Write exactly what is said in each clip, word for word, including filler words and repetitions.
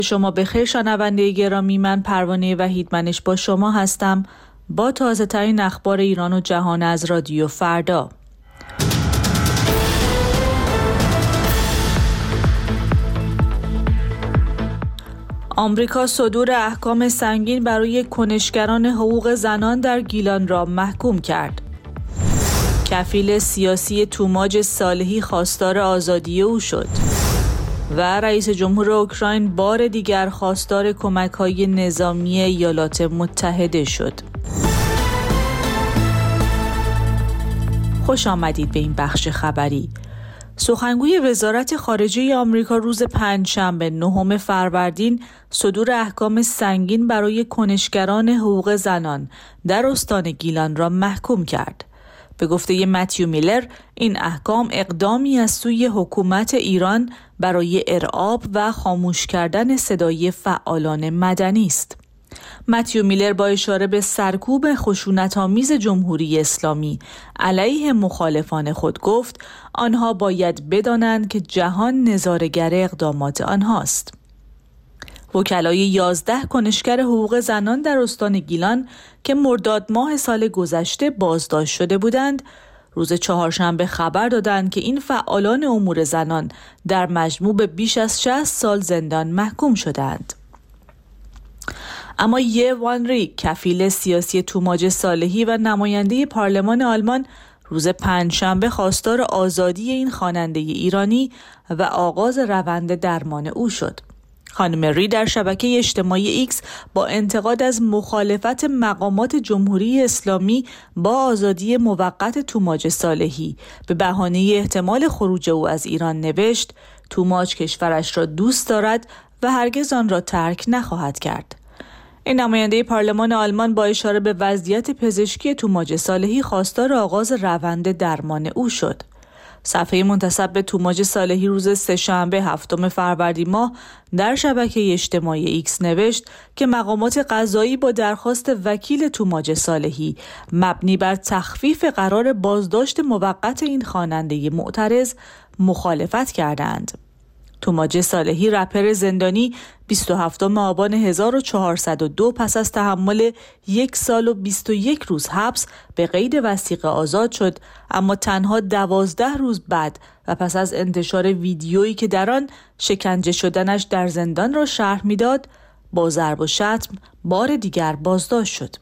شما بخیر شنونده گرامی، من پروانه وحیدمنش با شما هستم با تازه ترین اخبار ایران و جهان از رادیو فردا. آمریکا صدور احکام سنگین برای کنشگران حقوق زنان در گیلان را محکوم کرد. کفیل سیاسی توماج صالحی خواستار آزادی او شد و رئیس جمهور اوکراین بار دیگر خواستار کمک‌های نظامی ایالات متحده شد. خوش آمدید به این بخش خبری. سخنگوی وزارت خارجه آمریکا روز پنجشنبه نهم فروردین صدور احکام سنگین برای کنشگران حقوق زنان در استان گیلان را محکوم کرد. به گفته متیو میلر، این احکام اقدامی از سوی حکومت ایران برای ارعاب و خاموش کردن صدای فعالان مدنی است. متیو میلر با اشاره به سرکوب خشونت‌آمیز جمهوری اسلامی علیه مخالفان خود گفت آنها باید بدانند که جهان نظاره‌گر اقدامات آنهاست. وکلای یازده کنشگر حقوق زنان در استان گیلان که مرداد ماه سال گذشته بازداشت شده بودند، روز چهارشنبه خبر دادند که این فعالان امور زنان در مجموع به بیش از شصت سال زندان محکوم شدند. اما یه وانری، کفیل سیاسی توماج صالحی و نماینده پارلمان آلمان، روز پنجشنبه خواستار آزادی این خواننده ایرانی و آغاز روند درمان او شد. خانم ری در شبکه اجتماعی ایکس با انتقاد از مخالفت مقامات جمهوری اسلامی با آزادی موقت توماج صالحی به بهانه احتمال خروج او از ایران نوشت: توماج کشورش را دوست دارد و هرگز آن را ترک نخواهد کرد. این نماینده پارلمان آلمان با اشاره به وضعیت پزشکی توماج صالحی خواستار آغاز روند درمان او شد. صفحه منتسب به توماج صالحی روز سه‌شنبه هفتم فروردین ماه در شبکه اجتماعی ایکس نوشت که مقامات قضایی با درخواست وکیل توماج صالحی مبنی بر تخفیف قرار بازداشت موقت این خواننده معترض مخالفت کردند. توماج صالحی، رپر زندانی، بیست و هفتم آبان هزار و چهارصد و دو پس از تحمل یک سال و بیست و یک روز حبس به قید وثیقه آزاد شد، اما تنها دوازده روز بعد و پس از انتشار ویدیویی که در آن شکنجه شدنش در زندان را شرح می‌داد، با ضرب و شتم بار دیگر بازداشت شد.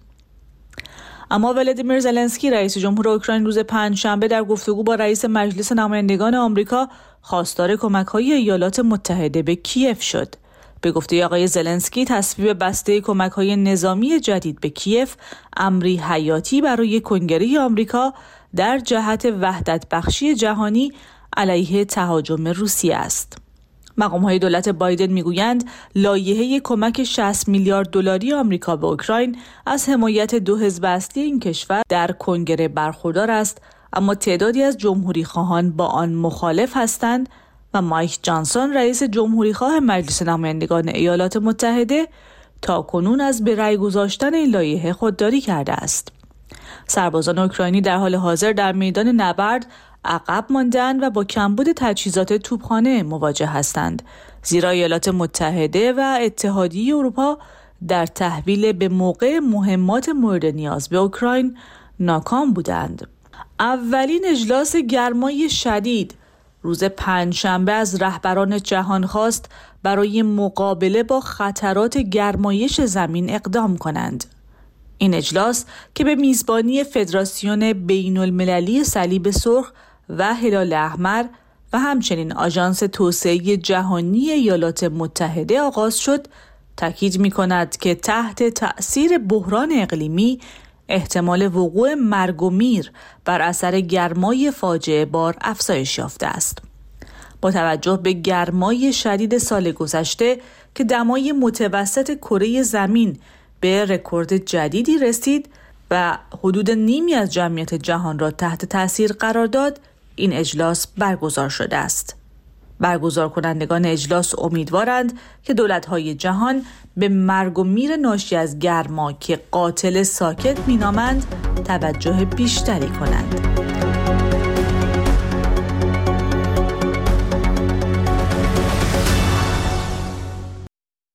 اما ولادیمیر زلنسکی، رئیس جمهور اوکراین، روز پنجشنبه در گفتگو با رئیس مجلس نمایندگان آمریکا خواستار کمک‌های ایالات متحده به کیف شد. به گفته آقای زلنسکی، تصویب بسته کمک‌های نظامی جدید به کیف امری حیاتی برای کنگره آمریکا در جهت وحدت بخشی جهانی علیه تهاجم روسیه است. مقام‌های دولت بایدن می‌گویند لایحه کمک شصت میلیارد دلاری آمریکا به اوکراین از حمایت دو حزب اصلی این کشور در کنگره برخوردار است، اما تعدادی از جمهوری‌خواهان با آن مخالف هستند و مایک جانسون، رئیس جمهوری‌خواه مجلس نمایندگان ایالات متحده، تاکنون از به رأی گذاشتن این لایحه خودداری کرده است. سربازان اوکراینی در حال حاضر در میدان نبرد عقب ماندند و با کمبود تجهیزات توپخانه مواجه هستند، زیرا ایالات متحده و اتحادیه اروپا در تحویل به موقع مهمات مورد نیاز به اوکراین ناکام بودند. اولین اجلاس گرمای شدید روز پنجشنبه از رهبران جهان خواست برای مقابله با خطرات گرمایش زمین اقدام کنند. این اجلاس که به میزبانی فدراسیون بین المللی صلیب سرخ و هلال احمر و همچنین آژانس توسعه جهانی ایالات متحده آغاز شد، تاکید می‌کند که تحت تأثیر بحران اقلیمی احتمال وقوع مرگ و میر بر اثر گرمای فاجعه بار افزایش یافته است. با توجه به گرمای شدید سال گذشته که دمای متوسط کره زمین به رکورد جدیدی رسید و حدود نیمی از جمعیت جهان را تحت تاثیر قرار داد، این اجلاس برگزار شده است. برگزار کنندگان اجلاس امیدوارند که دولت‌های جهان به مرگ و میر ناشی از گرما که قاتل ساکت می‌نامند توجه بیشتری کنند.